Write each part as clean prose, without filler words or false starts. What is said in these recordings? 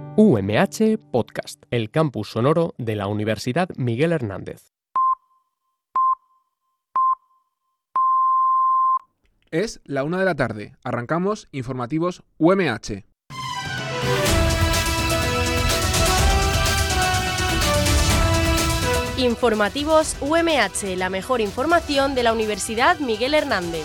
UMH Podcast, el campus sonoro de la Universidad Miguel Hernández. Es la 1 de la tarde. Arrancamos informativos UMH. Informativos UMH, la mejor información de la Universidad Miguel Hernández.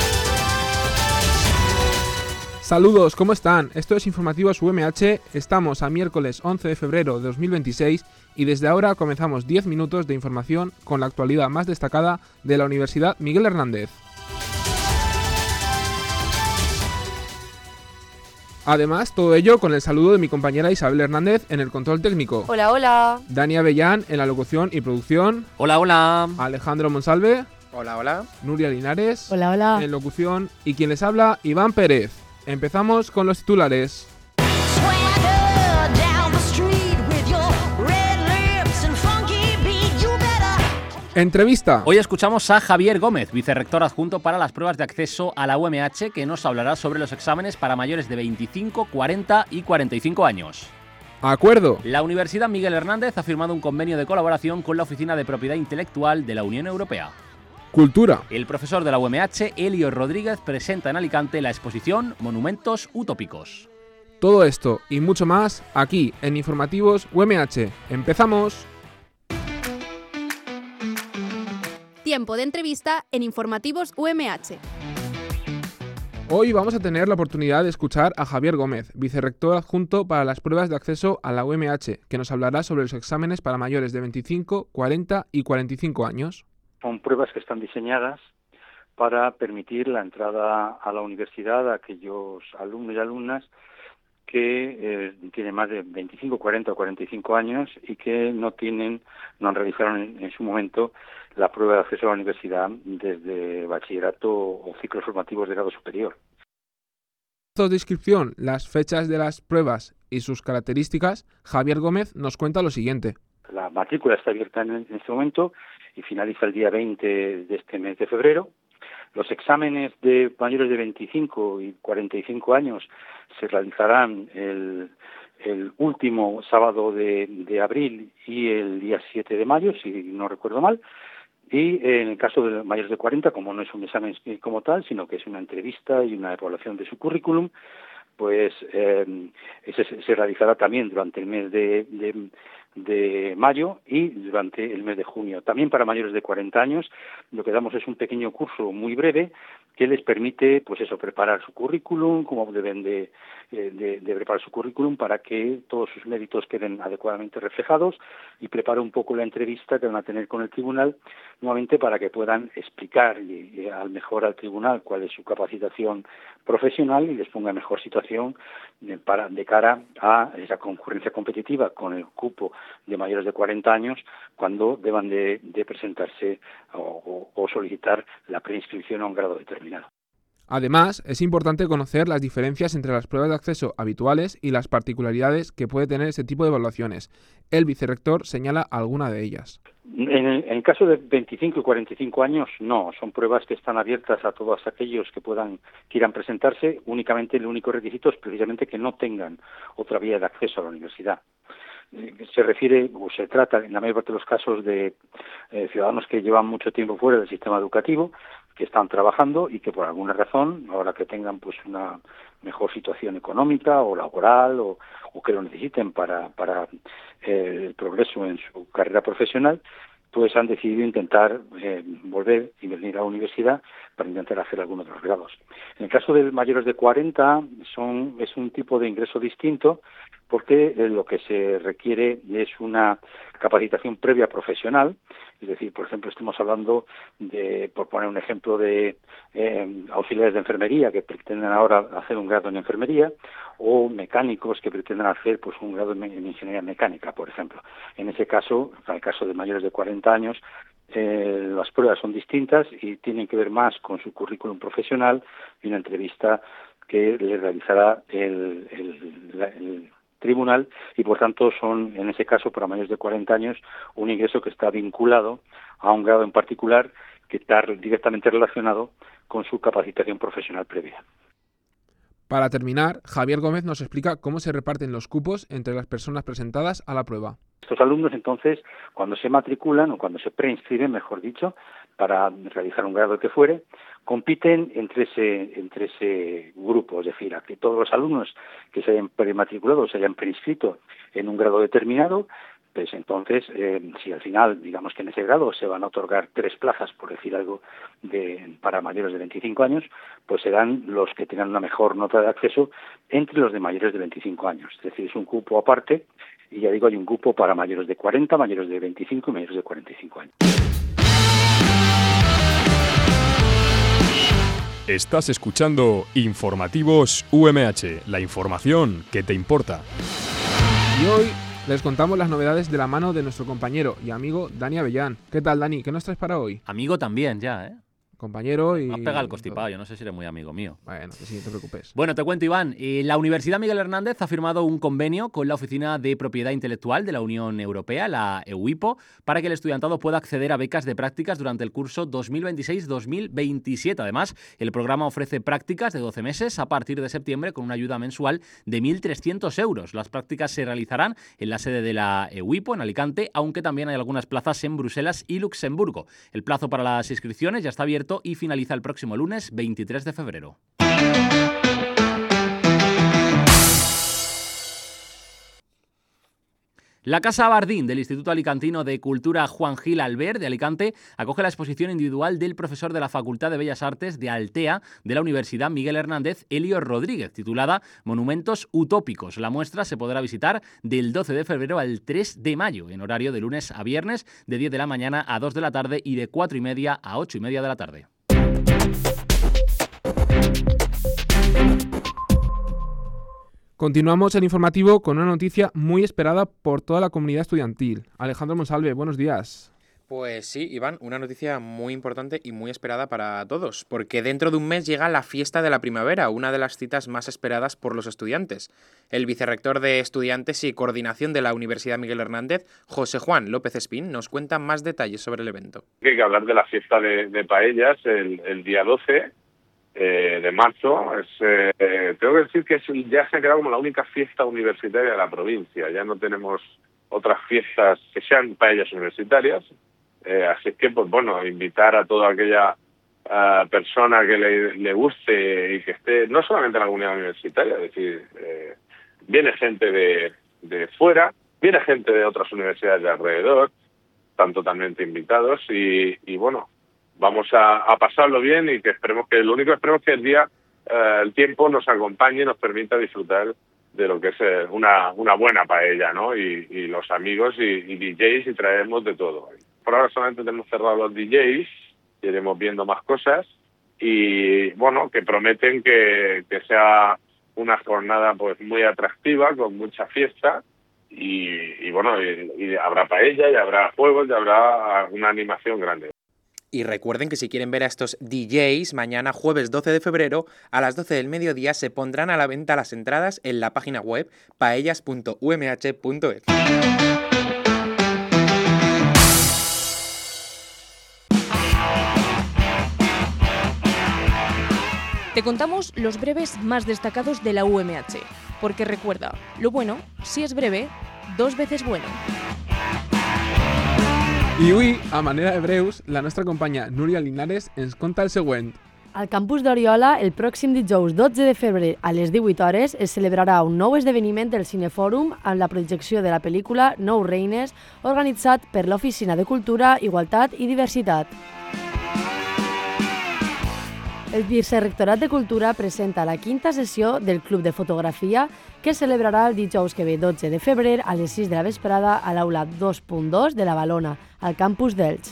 Saludos, ¿cómo están? Esto es Informativos UMH, estamos a miércoles 11 de febrero de 2026 y desde ahora comenzamos 10 minutos de información con la actualidad más destacada de la Universidad Miguel Hernández. Además, todo ello con el saludo de mi compañera Isabel Hernández en el control técnico. Hola, hola. Dani Avellán en la locución y producción. Hola, hola. Alejandro Monsalve. Hola, hola. Nuria Linares. Hola, hola. En locución y quien les habla, Iván Pérez. Empezamos con los titulares. Entrevista. Hoy escuchamos a Javier Gómez, vicerrector adjunto para las pruebas de acceso a la UMH, que nos hablará sobre los exámenes para mayores de 25, 40 y 45 años. Acuerdo. La Universidad Miguel Hernández ha firmado un convenio de colaboración con la Oficina de Propiedad Intelectual de la Unión Europea. Cultura. El profesor de la UMH, Elio Rodríguez, presenta en Alicante la exposición Monumentos Utópicos. Todo esto y mucho más aquí en Informativos UMH. ¡Empezamos! Tiempo de entrevista en Informativos UMH. Hoy vamos a tener la oportunidad de escuchar a Javier Gómez, vicerrector adjunto para las pruebas de acceso a la UMH, que nos hablará sobre los exámenes para mayores de 25, 40 y 45 años. Son pruebas que están diseñadas para permitir la entrada a la universidad a aquellos alumnos y alumnas que tienen más de 25, 40 o 45 años y que no han realizado en su momento la prueba de acceso a la universidad desde bachillerato o ciclos formativos de grado superior. De inscripción, las fechas de las pruebas y sus características, Javier Gómez nos cuenta lo siguiente. La matrícula está abierta en este momento y finaliza el día 20 de este mes de febrero. Los exámenes de mayores de 25 y 45 años se realizarán el último sábado de abril y el día 7 de mayo, si no recuerdo mal. Y en el caso de mayores de 40, como no es un examen como tal, sino que es una entrevista y una evaluación de su currículum, pues ese se realizará también durante el mes de mayo y durante el mes de junio. También para mayores de 40 años lo que damos es un pequeño curso muy breve que les permite preparar su currículum, cómo deben de preparar su currículum para que todos sus méritos queden adecuadamente reflejados y prepare un poco la entrevista que van a tener con el tribunal, nuevamente para que puedan explicar al tribunal cuál es su capacitación profesional y les ponga en mejor situación de cara a esa concurrencia competitiva con el cupo de mayores de 40 años cuando deban de presentarse o solicitar la preinscripción a un grado determinado. Además, es importante conocer las diferencias entre las pruebas de acceso habituales y las particularidades que puede tener este tipo de evaluaciones. El vicerrector señala alguna de ellas. En el caso de 25 y 45 años, no. Son pruebas que están abiertas a todos aquellos que quieran presentarse. Únicamente el único requisito es precisamente que no tengan otra vía de acceso a la universidad. Se refiere o se trata en la mayor parte de los casos de ciudadanos que llevan mucho tiempo fuera del sistema educativo, que están trabajando y que por alguna razón, ahora que tengan una mejor situación económica o laboral o que lo necesiten para el progreso en su carrera profesional, pues han decidido intentar volver y venir a la universidad para intentar hacer algunos de los grados. En el caso de mayores de 40 es un tipo de ingreso distinto porque lo que se requiere es una capacitación previa profesional, es decir, por ejemplo, estamos hablando por poner un ejemplo, de auxiliares de enfermería que pretenden ahora hacer un grado en enfermería o mecánicos que pretenden hacer un grado en ingeniería mecánica, por ejemplo. En ese caso, en el caso de mayores de 40 años, las pruebas son distintas y tienen que ver más con su currículum profesional y una entrevista que le realizará el tribunal y por tanto son, en ese caso, para mayores de 40 años, un ingreso que está vinculado a un grado en particular que está directamente relacionado con su capacitación profesional previa. Para terminar, Javier Gómez nos explica cómo se reparten los cupos entre las personas presentadas a la prueba. Estos alumnos, entonces, cuando se matriculan o cuando se preinscriben, mejor dicho, para realizar un grado que fuere, compiten entre ese grupo, es decir, a que todos los alumnos que se hayan prematriculado o se hayan preinscrito en un grado determinado, pues entonces, si al final, digamos que en ese grado se van a otorgar 3 plazas, por decir algo, para mayores de 25 años, pues serán los que tengan una mejor nota de acceso entre los de mayores de 25 años. Es decir, es un cupo aparte, y ya digo, hay un cupo para mayores de 40, mayores de 25 y mayores de 45 años. Estás escuchando Informativos UMH, la información que te importa. Y hoy les contamos las novedades de la mano de nuestro compañero y amigo Dani Avellán. ¿Qué tal, Dani? ¿Qué nos traes para hoy? Amigo también ya, ¿eh? Compañero y... Me has pegado el constipado, yo no sé si eres muy amigo mío. Bueno, que sí, no te preocupes. Bueno, te cuento, Iván. La Universidad Miguel Hernández ha firmado un convenio con la Oficina de Propiedad Intelectual de la Unión Europea, la EUIPO, para que el estudiantado pueda acceder a becas de prácticas durante el curso 2026-2027. Además, el programa ofrece prácticas de 12 meses a partir de septiembre con una ayuda mensual de 1.300 euros. Las prácticas se realizarán en la sede de la EUIPO, en Alicante, aunque también hay algunas plazas en Bruselas y Luxemburgo. El plazo para las inscripciones ya está abierto y finaliza el próximo lunes 23 de febrero. La Casa Bardín del Instituto Alicantino de Cultura Juan Gil Albert de Alicante acoge la exposición individual del profesor de la Facultad de Bellas Artes de Altea de la Universidad Miguel Hernández, Elio Rodríguez, titulada Monumentos Utópicos. La muestra se podrá visitar del 12 de febrero al 3 de mayo, en horario de lunes a viernes, de 10 de la mañana a 2 de la tarde y de 4:30 a 8:30 de la tarde. Continuamos el informativo con una noticia muy esperada por toda la comunidad estudiantil. Alejandro Monsalve, buenos días. Pues sí, Iván, una noticia muy importante y muy esperada para todos, porque dentro de un mes llega la fiesta de la primavera, una de las citas más esperadas por los estudiantes. El vicerrector de Estudiantes y Coordinación de la Universidad Miguel Hernández, José Juan López Espín, nos cuenta más detalles sobre el evento. Hay que hablar de la fiesta de Paellas el día 12 de marzo. Tengo que decir que ya se ha quedado como la única fiesta universitaria de la provincia. Ya no tenemos otras fiestas que sean paellas universitarias. Así que, pues bueno, invitar a toda aquella persona que le guste y que esté, no solamente en la comunidad universitaria, es decir, viene gente de fuera, viene gente de otras universidades de alrededor, están totalmente invitados y bueno, vamos a pasarlo bien y que lo único que esperemos que el tiempo nos acompañe y nos permita disfrutar de lo que es una buena paella, ¿no? Y los amigos y DJs, y traemos de todo. Por ahora solamente tenemos cerrados los DJs, iremos viendo más cosas y bueno, que prometen que sea una jornada pues muy atractiva, con mucha fiesta y bueno, y habrá paella y habrá juegos y habrá una animación grande. Y recuerden que si quieren ver a estos DJs, mañana jueves 12 de febrero a las 12 del mediodía se pondrán a la venta las entradas en la página web paellas.umh.es. Te contamos los breves más destacados de la UMH, porque recuerda, lo bueno, si es breve, 2 veces bueno. I avui, a manera de breus, la nostra companya Núria Linares ens conta el següent. Al campus d'Oriola, el pròxim dijous 12 de febrer a les 18 hores es celebrarà un nou esdeveniment del Cinefòrum amb la projecció de la pel·lícula Nou Reines, organitzat per l'Oficina de Cultura, Igualtat i Diversitat. El Vicerrectorat de Cultura presenta la 5ª sessió del Club de Fotografia que es celebrarà el dijous que ve 12 de febrer a les 6 de la vesprada a l'aula 2.2 de la Valona, al campus d'Elx.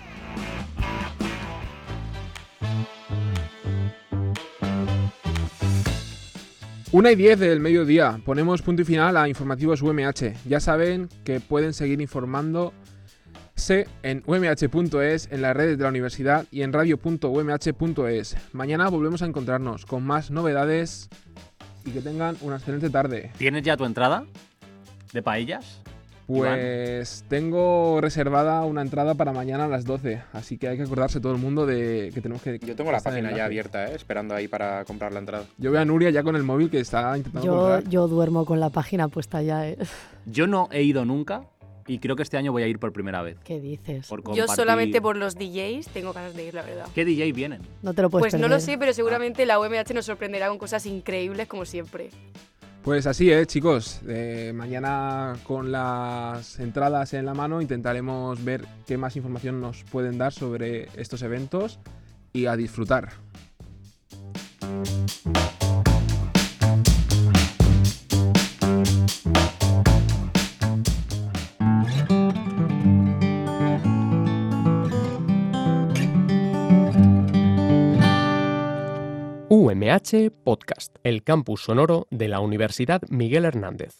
Una y 10 del mediodía. Ponemos punto y final a Informativos UMH. Ya saben que pueden seguir informándose en umh.es, en las redes de la universidad y en radio.umh.es. Mañana volvemos a encontrarnos con más novedades y que tengan una excelente tarde. ¿Tienes ya tu entrada de paellas? Pues tengo reservada una entrada para mañana a las 12, así que hay que acordarse todo el mundo de que tenemos que... Yo tengo la página ya abierta, esperando ahí para comprar la entrada. Yo veo a Nuria ya con el móvil que está intentando comprar. Yo duermo con la página puesta ya. Yo no he ido nunca y creo que este año voy a ir por primera vez. ¿Qué dices? Yo solamente por los DJs tengo ganas de ir, la verdad. ¿Qué DJ vienen? No te lo puedes Pues perder. no lo sé, pero seguramente la UMH nos sorprenderá con cosas increíbles como siempre. Pues así chicos. Mañana con las entradas en la mano intentaremos ver qué más información nos pueden dar sobre estos eventos y a disfrutar. UMH Podcast, el campus sonoro de la Universidad Miguel Hernández.